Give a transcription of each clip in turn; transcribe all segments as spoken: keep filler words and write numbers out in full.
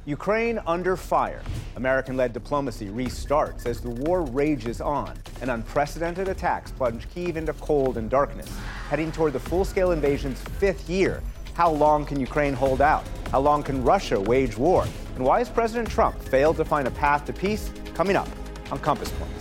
Ukraine under fire. American-led diplomacy restarts as the war rages on, and unprecedented attacks plunge Kyiv into cold and darkness, heading toward the full-scale invasion's fifth year. How long can Ukraine hold out? How long can Russia wage war? And why has President Trump failed to find a path to peace? Coming up on Compass Points.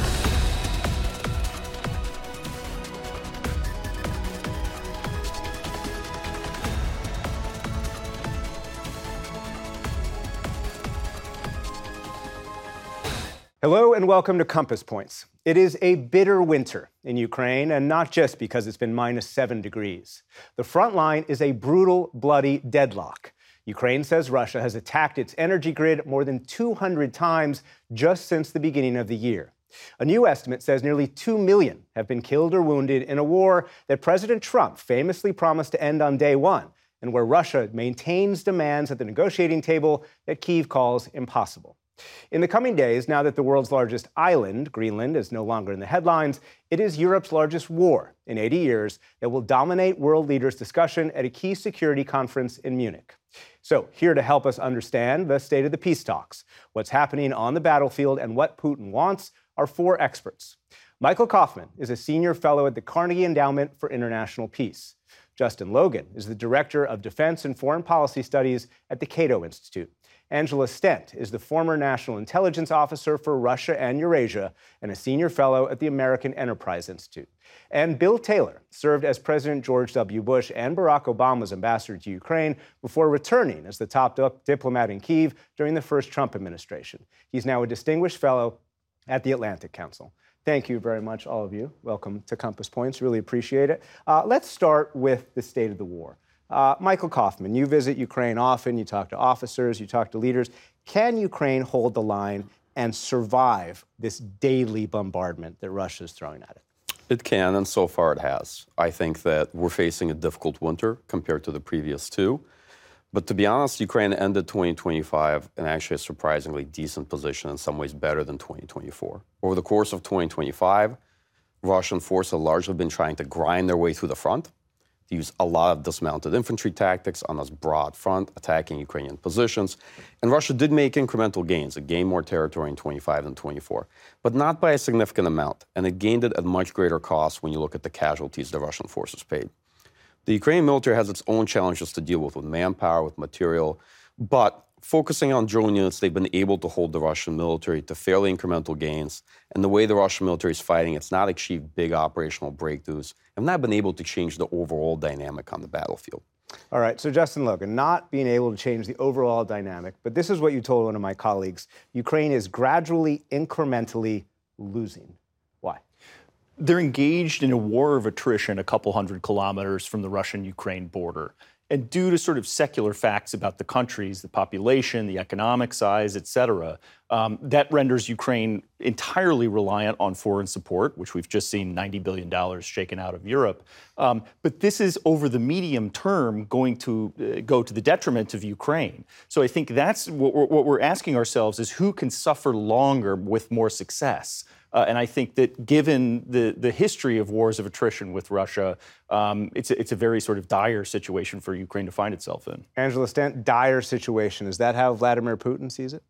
Hello and welcome to Compass Points. It is a bitter winter in Ukraine, and not just because it's been minus seven degrees. The front line is a brutal, bloody deadlock. Ukraine says Russia has attacked its energy grid more than two hundred times just since the beginning of the year. A new estimate says nearly two million have been killed or wounded in a war that President Trump famously promised to end on day one, and where Russia maintains demands at the negotiating table that Kyiv calls impossible. In the coming days, now that the world's largest island, Greenland, is no longer in the headlines, it is Europe's largest war in eighty years that will dominate world leaders' discussion at a key security conference in Munich. So, here to help us understand the state of the peace talks, what's happening on the battlefield, and what Putin wants, are four experts. Michael Kaufman is a senior fellow at the Carnegie Endowment for International Peace. Justin Logan is the director of Defense and Foreign Policy Studies at the Cato Institute. Angela Stent is the former National Intelligence Officer for Russia and Eurasia and a senior fellow at the American Enterprise Institute. And Bill Taylor served as President George W. Bush and Barack Obama's ambassador to Ukraine before returning as the top diplomat in Kyiv during the first Trump administration. He's now a distinguished fellow at the Atlantic Council. Thank you very much, all of you. Welcome to Compass Points. Really appreciate it. Uh, let's start with the state of the war. Uh, Michael Kaufman, you visit Ukraine often, you talk to officers, you talk to leaders. Can Ukraine hold the line and survive this daily bombardment that Russia is throwing at it? It can, and so far it has. I think that we're facing a difficult winter compared to the previous two. But to be honest, Ukraine ended twenty twenty-five in actually a surprisingly decent position, in some ways better than twenty twenty-four. Over the course of twenty twenty-five, Russian forces have largely been trying to grind their way through the front. They use a lot of dismounted infantry tactics on this broad front, attacking Ukrainian positions. And Russia did make incremental gains. It gained more territory in twenty-five than twenty-four, but not by a significant amount. And it gained it at much greater cost when you look at the casualties the Russian forces paid. The Ukrainian military has its own challenges to deal with, with manpower, with material, but focusing on drone units, they've been able to hold the Russian military to fairly incremental gains. And the way the Russian military is fighting, it's not achieved big operational breakthroughs, and not been able to change the overall dynamic on the battlefield. All right, so Justin Logan, not being able to change the overall dynamic, but this is what you told one of my colleagues. Ukraine is gradually, incrementally losing. Why? They're engaged in a war of attrition a couple hundred kilometers from the Russian-Ukraine border. And due to sort of secular facts about the countries, the population, the economic size, et cetera, um, that renders Ukraine entirely reliant on foreign support, which we've just seen ninety billion dollars shaken out of Europe. Um, but this is, over the medium term, going to uh, go to the detriment of Ukraine. So I think that's what we're, what we're asking ourselves is who can suffer longer with more success? Uh, and I think that given the, the history of wars of attrition with Russia, um, it's, a, it's a very sort of dire situation for Ukraine to find itself in. Angela Stent, dire situation. Is that how Vladimir Putin sees it?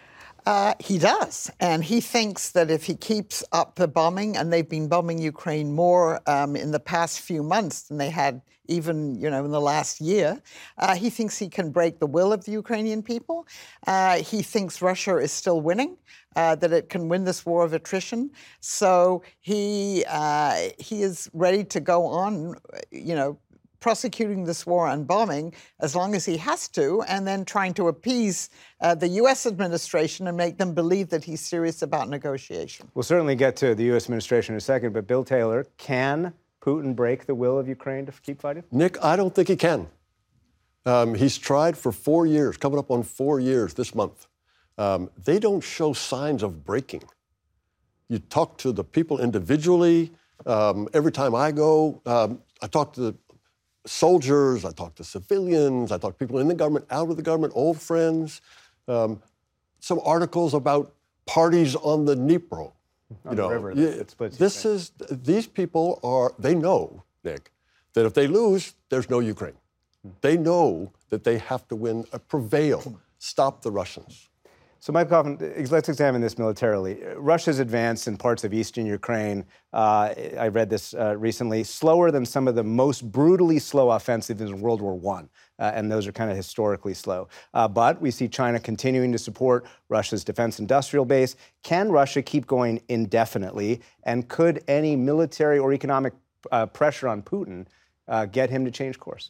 Uh, he does. And he thinks that if he keeps up the bombing, and they've been bombing Ukraine more um, in the past few months than they had even, you know, in the last year, uh, he thinks he can break the will of the Ukrainian people. Uh, he thinks Russia is still winning. Uh, that it can win this war of attrition. So he uh, he is ready to go on, you know, prosecuting this war and bombing as long as he has to, and then trying to appease uh, the U S administration and make them believe that he's serious about negotiation. We'll certainly get to the U S administration in a second, but Bill Taylor, can Putin break the will of Ukraine to keep fighting? Nick, I don't think he can. Um, he's tried for four years, coming up on four years this month. Um, they don't show signs of breaking. You talk to the people individually. Um, every time I go, um, I talk to the soldiers, I talk to civilians, I talk to people in the government, out of the government, old friends. Um, some articles about parties on the Dnipro. On you the know, river yeah, that splits this Ukraine. is these people are. They know, Nick, that if they lose, there's no Ukraine. They know that they have to win, uh, prevail stop the Russians. So, Mike Coffin, let's examine this militarily. Russia's advance in parts of eastern Ukraine, uh, I read this uh, recently, slower than some of the most brutally slow offensives in World War One, uh, and those are kind of historically slow. Uh, but we see China continuing to support Russia's defense industrial base. Can Russia keep going indefinitely, and could any military or economic uh, pressure on Putin uh, get him to change course?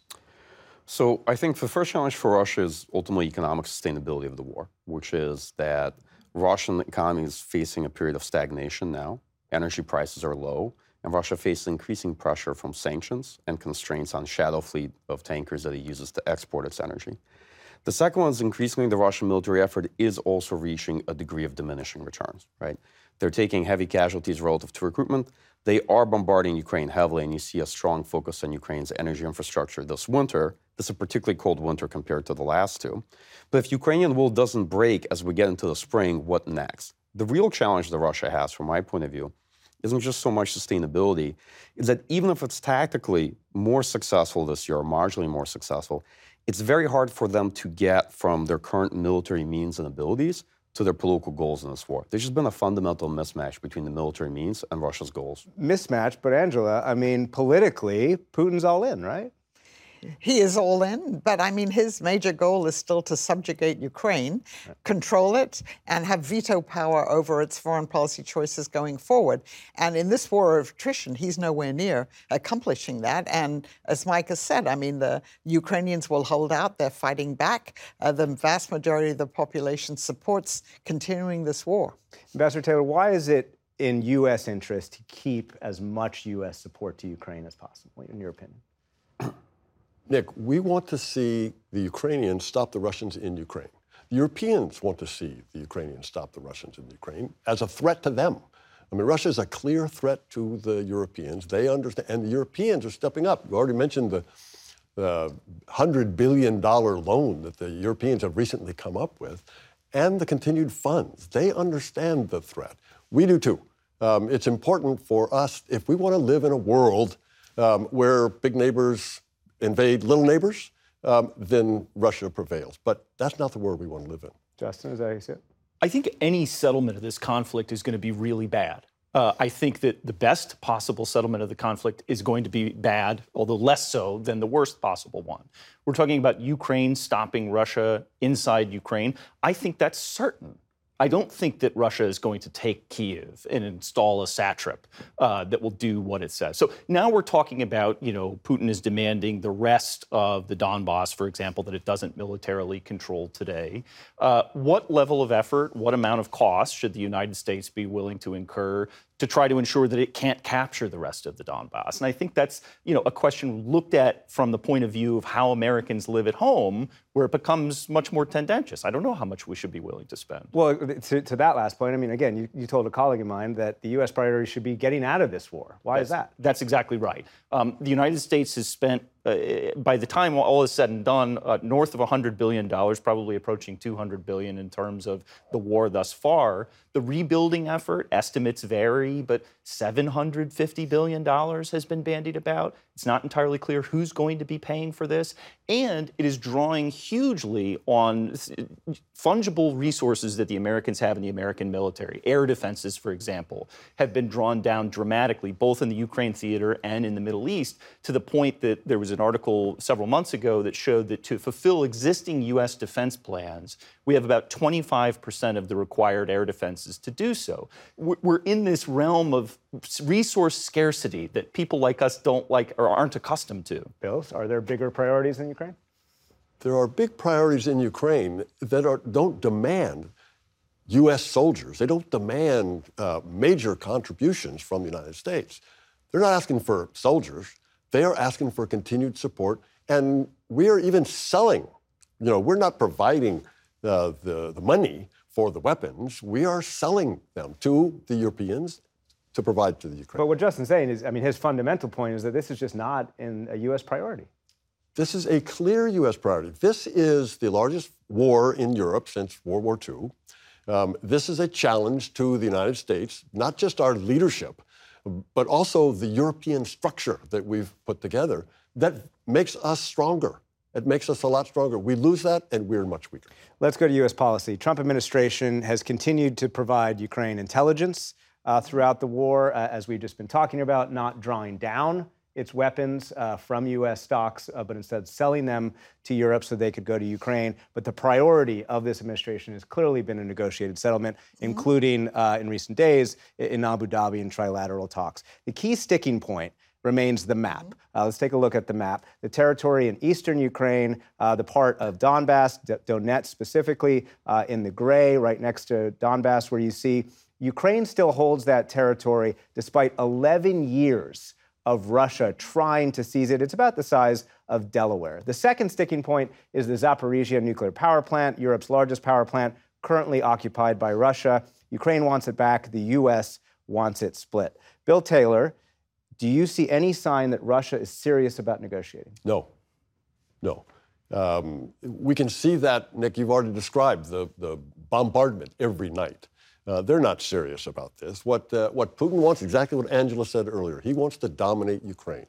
So I think the first challenge for Russia is ultimately economic sustainability of the war, which is that Russian economy is facing a period of stagnation now. Energy prices are low, and Russia faces increasing pressure from sanctions and constraints on shadow fleet of tankers that it uses to export its energy. The second one is increasingly the Russian military effort is also reaching a degree of diminishing returns, right? They're taking heavy casualties relative to recruitment. They are bombarding Ukraine heavily, and you see a strong focus on Ukraine's energy infrastructure this winter. This is a particularly cold winter compared to the last two. But if Ukrainian will doesn't break as we get into the spring, what next? The real challenge that Russia has, from my point of view, isn't just so much sustainability, is that even if it's tactically more successful this year, or marginally more successful, it's very hard for them to get from their current military means and abilities to their political goals in this war. There's just been a fundamental mismatch between the military means and Russia's goals. Mismatch, but Angela, I mean, politically, Putin's all in, right? He is all in, but I mean, his major goal is still to subjugate Ukraine, control it, and have veto power over its foreign policy choices going forward. And in this war of attrition, he's nowhere near accomplishing that. And as Mike has said, I mean, the Ukrainians will hold out. They're fighting back. Uh, the vast majority of the population supports continuing this war. Ambassador Taylor, why is it in U S interest to keep as much U S support to Ukraine as possible, in your opinion? Nick, we want to see the Ukrainians stop the Russians in Ukraine. The Europeans want to see the Ukrainians stop the Russians in Ukraine as a threat to them. I mean, Russia is a clear threat to the Europeans. They understand, and the Europeans are stepping up. You already mentioned the, the one hundred billion dollars loan that the Europeans have recently come up with, and the continued funds. They understand the threat. We do too. Um, it's important for us, if we want to live in a world um, where big neighbors invade little neighbors, um, then Russia prevails. But that's not the world we want to live in. Justin, is that how you see it? I think any settlement of this conflict is going to be really bad. Uh, I think that the best possible settlement of the conflict is going to be bad, although less so than the worst possible one. We're talking about Ukraine stopping Russia inside Ukraine. I think that's certain. I don't think that Russia is going to take Kyiv and install a satrap uh, that will do what it says. So now we're talking about, you know, Putin is demanding the rest of the Donbass, for example, that it doesn't militarily control today. Uh, what level of effort, what amount of cost should the United States be willing to incur to try to ensure that it can't capture the rest of the Donbass? And I think that's, you know, a question looked at from the point of view of how Americans live at home, where it becomes much more tendentious. I don't know how much we should be willing to spend. Well, to, to that last point, I mean, again, you, you told a colleague of mine that the U S priority should be getting out of this war. Why that's, is that? That's exactly right. Um, the United States has spent, uh, by the time all is said and done, uh, north of one hundred billion dollars, probably approaching two hundred billion dollars in terms of the war thus far. The rebuilding effort, estimates vary, but seven hundred fifty billion dollars has been bandied about. It's not entirely clear who's going to be paying for this. And it is drawing hugely on fungible resources that the Americans have in the American military. Air defenses, for example, have been drawn down dramatically, both in the Ukraine theater and in the Middle East, to the point that there was an article several months ago that showed that to fulfill existing U S defense plans, we have about twenty-five percent of the required air defenses to do so. We're in this realm of resource scarcity that people like us don't like or aren't accustomed to. Bill, are there bigger priorities in Ukraine? There are big priorities in Ukraine that are, don't demand U S soldiers. They don't demand uh, major contributions from the United States. They're not asking for soldiers. They are asking for continued support. And we are even selling. You know, we're not providing uh, the, the money for the weapons. We are selling them to the Europeans to provide to the Ukraine. But what Justin's saying is, I mean, his fundamental point is that this is just not in a U S priority. This is a clear U S priority. This is the largest war in Europe since World War Two. Um, this is a challenge to the United States, not just our leadership, but also the European structure that we've put together that makes us stronger It makes us a lot stronger. We lose that, and we're much weaker. Let's go to U S policy. Trump administration has continued to provide Ukraine intelligence uh, throughout the war, uh, as we've just been talking about, not drawing down its weapons uh, from U S stocks, uh, but instead selling them to Europe so they could go to Ukraine. But the priority of this administration has clearly been a negotiated settlement, mm-hmm. including uh, in recent days in Abu Dhabi in trilateral talks. The key sticking point remains the map. Uh, let's take a look at the map. The territory in eastern Ukraine, uh, the part of Donbass, D- Donetsk specifically, uh, in the gray right next to Donbass, where you see Ukraine still holds that territory despite eleven years of Russia trying to seize it. It's about the size of Delaware. The second sticking point is the Zaporizhia nuclear power plant, Europe's largest power plant, currently occupied by Russia. Ukraine wants it back. The U S wants it split. Bill Taylor, do you see any sign that Russia is serious about negotiating? No. No. Um, we can see that, Nick, you've already described the, the bombardment every night. Uh, they're not serious about this. What, uh, what Putin wants, exactly what Angela said earlier, he wants to dominate Ukraine.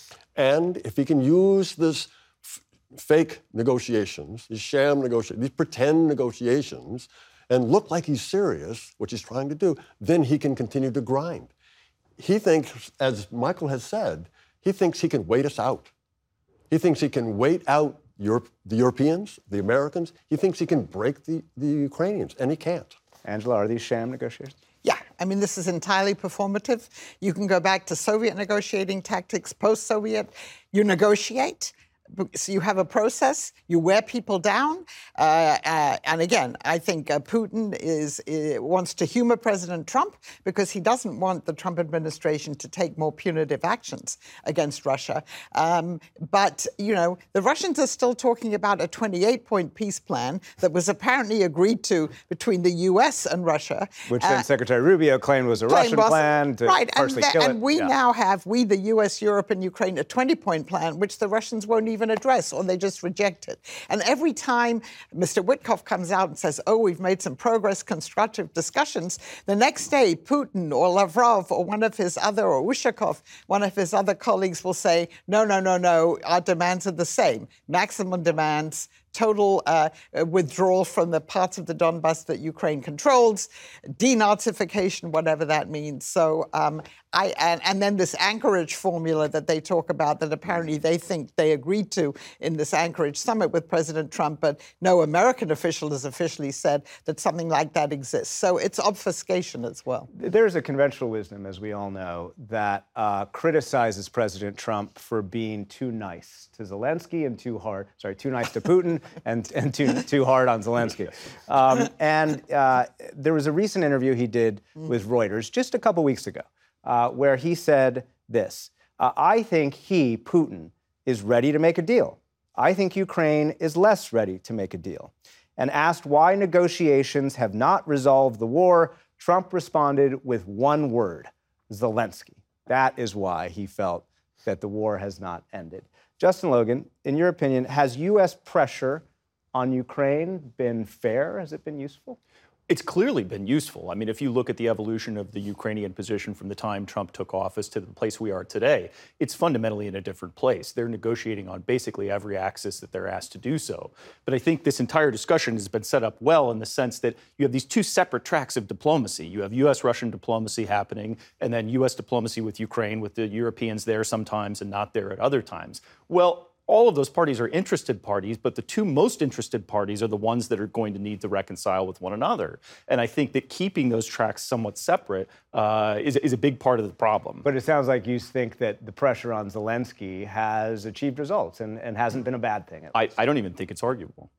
And if he can use this f- fake negotiations, these sham negotiations, these pretend negotiations, and look like he's serious, which he's trying to do, then he can continue to grind. He thinks, as Michael has said, he thinks he can wait us out. He thinks he can wait out Europe, the Europeans, the Americans. He thinks he can break the, the Ukrainians, and he can't. Angela, are these sham negotiations? Yeah, I mean, this is entirely performative. You can go back to Soviet negotiating tactics, post-Soviet. You negotiate. So you have a process, you wear people down, uh, uh, and again, I think uh, Putin is uh, wants to humor President Trump because he doesn't want the Trump administration to take more punitive actions against Russia. Um, but, you know, the Russians are still talking about a twenty-eight point peace plan that was apparently agreed to between the U S and Russia. Which then uh, Secretary Rubio claimed was a Russian was, plan to right, partially and, kill it. And we yeah. now have, we, the U S, Europe, and Ukraine, a twenty point plan, which the Russians won't even even address, or they just reject it. And every time Mister Witkoff comes out and says, oh, we've made some progress, constructive discussions, the next day Putin or Lavrov or one of his other, or Ushakov, one of his other colleagues will say, no, no, no, no, our demands are the same. Maximum demands, total uh, withdrawal from the parts of the Donbass that Ukraine controls, denazification, whatever that means. So, um, I and, and then this Anchorage formula that they talk about that apparently they think they agreed to in this Anchorage summit with President Trump, but no American official has officially said that something like that exists. So it's obfuscation as well. There's a conventional wisdom, as we all know, that uh, criticizes President Trump for being too nice to Zelensky and too hard, sorry, too nice to Putin and, and too, too hard on Zelensky. Um, and uh, there was a recent interview he did with Reuters just a couple weeks ago, uh, where he said this, uh, I think he, Putin, is ready to make a deal. I think Ukraine is less ready to make a deal. And asked why negotiations have not resolved the war, Trump responded with one word, Zelensky. That is why he felt that the war has not ended. Justin Logan, in your opinion, has U S pressure on Ukraine been fair? Has it been useful? It's clearly been useful. I mean, if you look at the evolution of the Ukrainian position from the time Trump took office to the place we are today, it's fundamentally in a different place. They're negotiating on basically every axis that they're asked to do so. But I think this entire discussion has been set up well in the sense that you have these two separate tracks of diplomacy. You have U S-Russian diplomacy happening, and then U S diplomacy with Ukraine, with the Europeans there sometimes and not there at other times. Well, all of those parties are interested parties, but the two most interested parties are the ones that are going to need to reconcile with one another. And I think that keeping those tracks somewhat separate uh, is, is a big part of the problem. But it sounds like you think that the pressure on Zelensky has achieved results and, and hasn't been a bad thing. I, I don't even think it's arguable.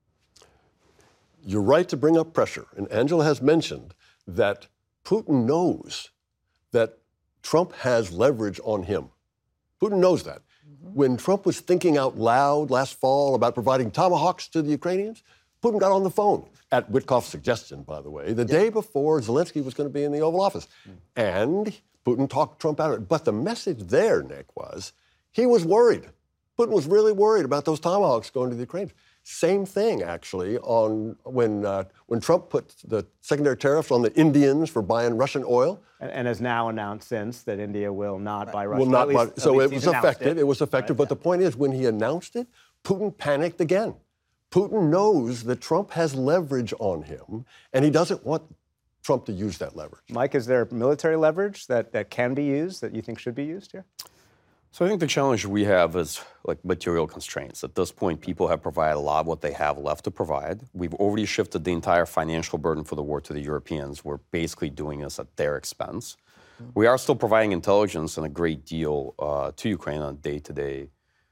You're right to bring up pressure. And Angela has mentioned that Putin knows that Trump has leverage on him. Putin knows that. When Trump was thinking out loud last fall about providing tomahawks to the Ukrainians, Putin got on the phone, at Witkoff's suggestion, by the way, the yeah. day before Zelensky was going to be in the Oval Office. Mm. And Putin talked Trump out of it. But the message there, Nick, was he was worried. Putin was really worried about those tomahawks going to the Ukrainians. Same thing, actually, on when uh, when Trump put the secondary tariffs on the Indians for buying Russian oil. And, and has now announced since that India will not buy Russian oil. Will not least, buy. So it was effective. It. It was effective. Right, but yeah. the point is, when he announced it, Putin panicked again. Putin knows that Trump has leverage on him, and he doesn't want Trump to use that leverage. Mike, is there military leverage that, that can be used, that you think should be used here? So I think the challenge we have is like material constraints. At this point, people have provided a lot of what they have left to provide. We've already shifted the entire financial burden for the war to the Europeans. We're basically doing this at their expense. Mm-hmm. We are still providing intelligence and a great deal uh, to Ukraine on a day-to-day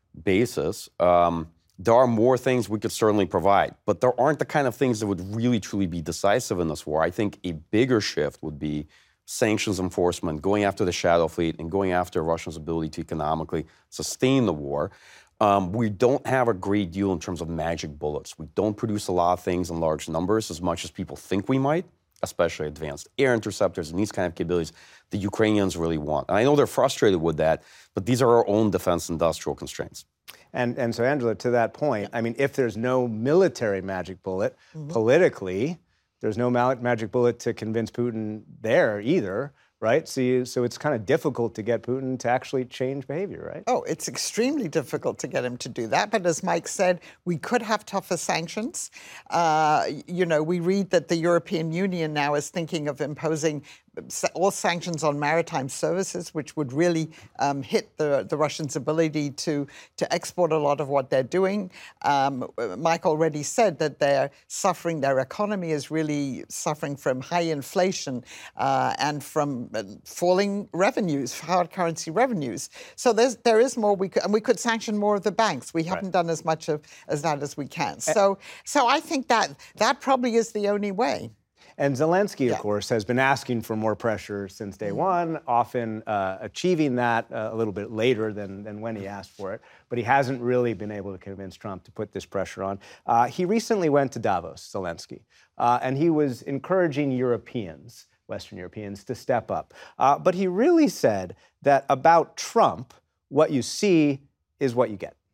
basis. Um, there are more things we could certainly provide, but there aren't the kind of things that would really, truly be decisive in this war. I think a bigger shift would be sanctions enforcement, going after the shadow fleet, and going after Russia's ability to economically sustain the war. Um, we don't have a great deal in terms of magic bullets. We don't produce a lot of things in large numbers as much as people think we might, especially advanced air interceptors and these kind of capabilities the Ukrainians really want. And I know they're frustrated with that, but these are our own defense industrial constraints. And, and so, Angela, to that point, I mean, if there's no military magic bullet, mm-hmm. politically, there's no magic bullet to convince Putin there either, right? So, you, so it's kind of difficult to get Putin to actually change behavior, right? Oh, it's extremely difficult to get him to do that. But as Mike said, we could have tougher sanctions. Uh, you know, we read that the European Union now is thinking of imposing all sanctions on maritime services, which would really um, hit the, the Russians' ability to, to export a lot of what they're doing. Um, Mike already said that they're suffering, their economy is really suffering from high inflation uh, and from falling revenues, hard currency revenues. So there's, there is more we could, and we could sanction more of the banks. We haven't right. done as much of as that as we can. So, so I think that that probably is the only way. And Zelensky, yeah. of course, has been asking for more pressure since day one, often uh, achieving that uh, a little bit later than, than when he asked for it. But he hasn't really been able to convince Trump to put this pressure on. Uh, he recently went to Davos, Zelensky, uh, and he was encouraging Europeans, Western Europeans, to step up. Uh, but he really said that about Trump, what you see is what you get.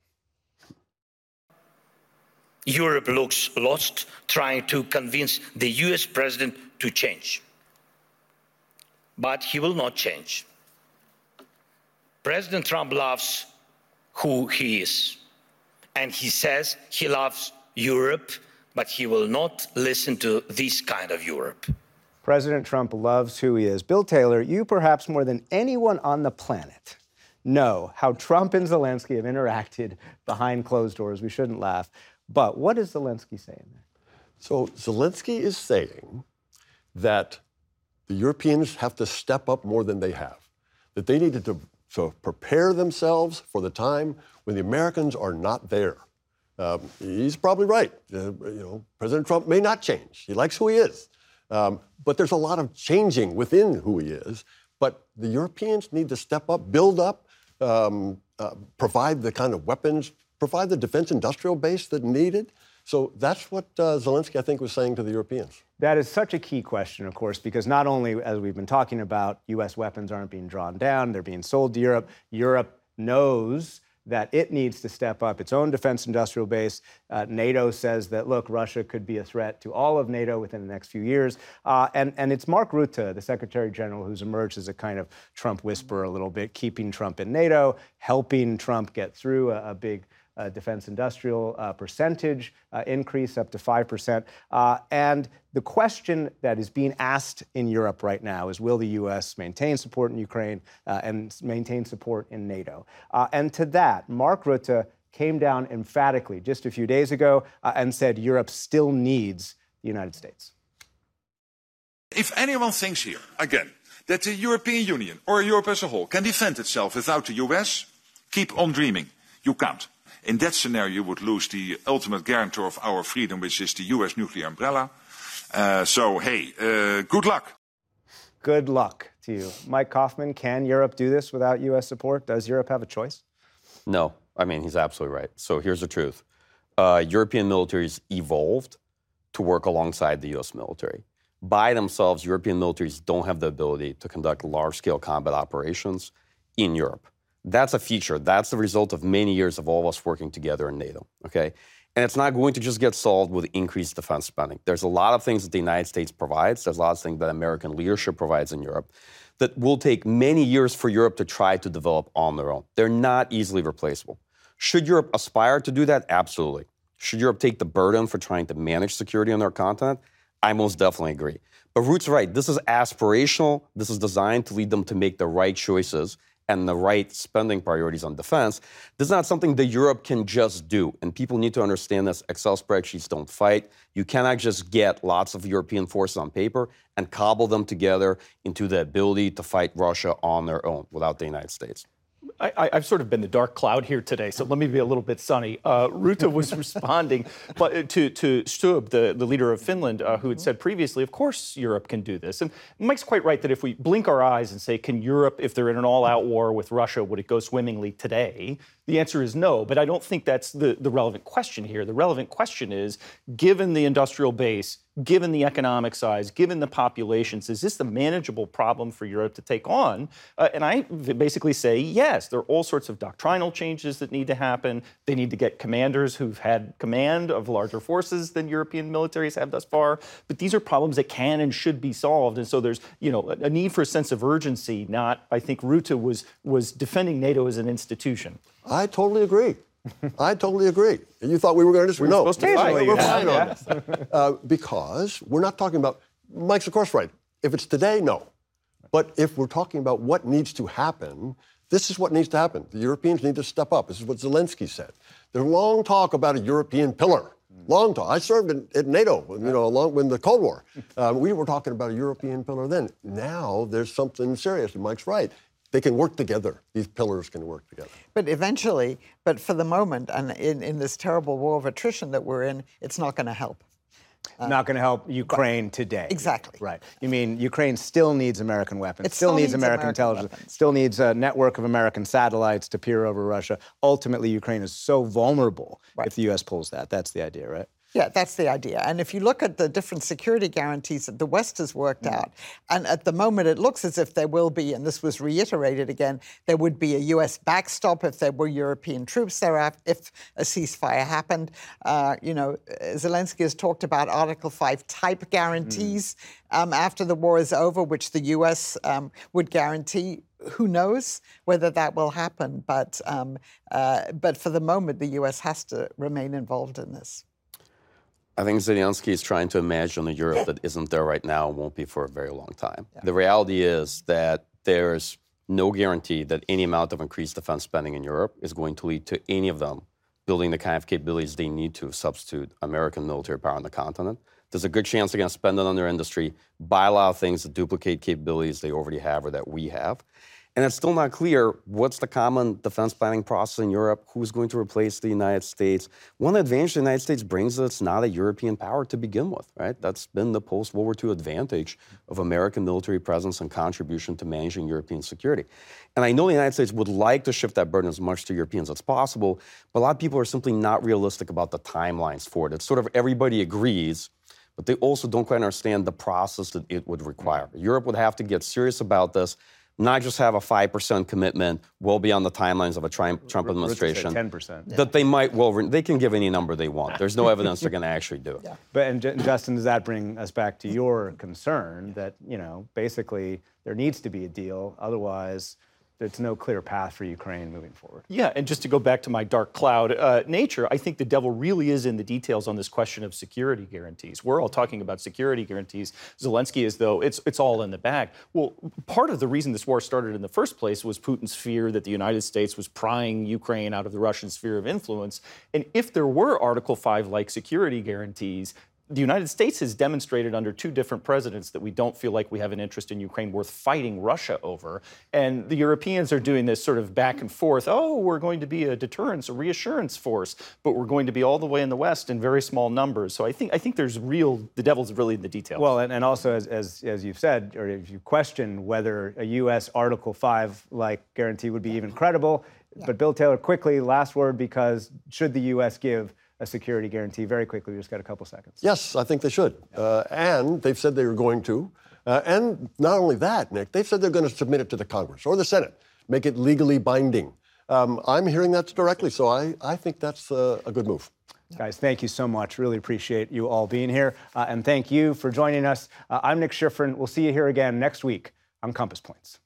Europe looks lost trying to convince the U S president to change. But he will not change. President Trump loves who he is. And he says he loves Europe, but he will not listen to this kind of Europe. President Trump loves who he is. Bill Taylor, you perhaps more than anyone on the planet know how Trump and Zelensky have interacted behind closed doors. We shouldn't laugh. But what is Zelensky saying there? So Zelensky is saying that the Europeans have to step up more than they have, that they needed to so prepare themselves for the time when the Americans are not there. Um, he's probably right. Uh, you know, President Trump may not change. He likes who he is. Um, but there's a lot of changing within who he is. But the Europeans need to step up, build up, um, uh, provide the kind of weapons, provide the defense industrial base that needed. So that's what uh, Zelensky, I think, was saying to the Europeans. That is such a key question, of course, because not only, as we've been talking about, U S weapons aren't being drawn down, they're being sold to Europe. Europe knows that it needs to step up its own defense industrial base. Uh, NATO says that, look, Russia could be a threat to all of NATO within the next few years. Uh, and, and it's Mark Rutte, the Secretary General, who's emerged as a kind of Trump whisperer a little bit, keeping Trump in NATO, helping Trump get through a, a big Uh, defense industrial uh, percentage uh, increase up to five percent. Uh, and the question that is being asked in Europe right now is, will the U S maintain support in Ukraine uh, and maintain support in NATO? Uh, and to that, Mark Rutte came down emphatically just a few days ago uh, and said Europe still needs the United States. If anyone thinks here, again, that the European Union or Europe as a whole can defend itself without the U S, keep on dreaming. You can't. In that scenario, you would lose the ultimate guarantor of our freedom, which is the U S nuclear umbrella. Uh, so, hey, uh, good luck. Good luck to you. Mike Kaufman, can Europe do this without U S support? Does Europe have a choice? No. I mean, he's absolutely right. So here's the truth. Uh, European militaries evolved to work alongside the U S military. By themselves, European militaries don't have the ability to conduct large-scale combat operations in Europe. That's a feature. That's the result of many years of all of us working together in NATO, okay? And it's not going to just get solved with increased defense spending. There's a lot of things that the United States provides. There's a lot of things that American leadership provides in Europe that will take many years for Europe to try to develop on their own. They're not easily replaceable. Should Europe aspire to do that? Absolutely. Should Europe take the burden for trying to manage security on their continent? I most definitely agree. But Ruud's right. This is aspirational. This is designed to lead them to make the right choices and the right spending priorities on defense. This is not something that Europe can just do. And people need to understand this. Excel spreadsheets don't fight. You cannot just get lots of European forces on paper and cobble them together into the ability to fight Russia on their own without the United States. I, I've sort of been the dark cloud here today, so let me be a little bit sunny. Uh, Rutte was responding but to, to Stubb, the, the leader of Finland, uh, who had said previously, of course Europe can do this. And Mike's quite right that if we blink our eyes and say, can Europe, if they're in an all-out war with Russia, would it go swimmingly today? The answer is no, but I don't think that's the, the relevant question here. The relevant question is, given the industrial base, given the economic size, given the populations, is this a manageable problem for Europe to take on? Uh, and I basically say yes. There are all sorts of doctrinal changes that need to happen. They need to get commanders who've had command of larger forces than European militaries have thus far. But these are problems that can and should be solved. And so there's, you know, a need for a sense of urgency, not, I think Rutte was, was defending NATO as an institution. I totally agree. I totally agree. And you thought we were going to disagree? No, supposed to fight. we're fine Yeah. on this. Uh, because we're not talking about, Mike's of course right. If it's today, no. But if we're talking about what needs to happen, this is what needs to happen. The Europeans need to step up. This is what Zelensky said. There's long talk about a European pillar. Long talk. I served in, at NATO, you know, along with the Cold War. Um, we were talking about a European pillar then. Now there's something serious, and Mike's right. They can work together. These pillars can work together. But eventually, but for the moment, and in, in this terrible war of attrition that we're in, it's not going to help. Uh, not going to help Ukraine today. Exactly. Right. You mean Ukraine still needs American weapons, It still, still needs, needs American, American intelligence, weapons. still needs a network of American satellites to peer over Russia. Ultimately, Ukraine is so vulnerable Right. if the U S pulls that. That's the idea, right? Yeah, that's the idea. And if you look at the different security guarantees that the West has worked mm. out, and at the moment it looks as if there will be, and this was reiterated again, there would be a U S backstop if there were European troops there, if a ceasefire happened. Uh, you know, Zelensky has talked about Article five type guarantees mm. um, after the war is over, which the U S um, would guarantee. Who knows whether that will happen? But, um, uh, but for the moment, the U S has to remain involved in this. I think Zelensky is trying to imagine a Europe that isn't there right now and won't be for a very long time. Yeah. The reality is that there's no guarantee that any amount of increased defense spending in Europe is going to lead to any of them building the kind of capabilities they need to substitute American military power on the continent. There's a good chance they're going to spend it on their industry, buy a lot of things that duplicate capabilities they already have or that we have. And it's still not clear what's the common defense planning process in Europe, who's going to replace the United States. One advantage the United States brings is it's not a European power to begin with, right? That's been the post-World War Two advantage of American military presence and contribution to managing European security. And I know the United States would like to shift that burden as much to Europeans as possible, but a lot of people are simply not realistic about the timelines for it. It's sort of everybody agrees, but they also don't quite understand the process that it would require. Europe would have to get serious about this, not just have a five percent commitment well beyond the timelines of a Trump, Trump administration. ten percent. That they might, well, they can give any number they want. There's no evidence they're going to actually do it. Yeah. But, and J- Justin, does that bring us back to your concern that, you know, basically there needs to be a deal, otherwise there's no clear path for Ukraine moving forward? Yeah, and just to go back to my dark cloud uh, nature, I think the devil really is in the details on this question of security guarantees. We're all talking about security guarantees. Zelensky is, though, it's it's all in the bag. Well, part of the reason this war started in the first place was Putin's fear that the United States was prying Ukraine out of the Russian sphere of influence. And if there were Article five-like security guarantees, the United States has demonstrated under two different presidents that we don't feel like we have an interest in Ukraine worth fighting Russia over. And the Europeans are doing this sort of back and forth. Oh, we're going to be a deterrence, a reassurance force, but we're going to be all the way in the West in very small numbers. So I think I think there's real, the devil's really in the details. Well, and, and also, as, as as you've said, or if you question whether a U S Article five-like guarantee would be even credible, yeah. But Bill Taylor, quickly, last word, because should the U S give a security guarantee? Very quickly, we just got a couple seconds. Yes, I think they should. Uh, and they've said they were going to. Uh, and not only that, Nick, they've said they're going to submit it to the Congress or the Senate, make it legally binding. Um, I'm hearing that directly, so I, I think that's uh, a good move. Guys, thank you so much. Really appreciate you all being here. Uh, and thank you for joining us. Uh, I'm Nick Schifrin. We'll see you here again next week on Compass Points.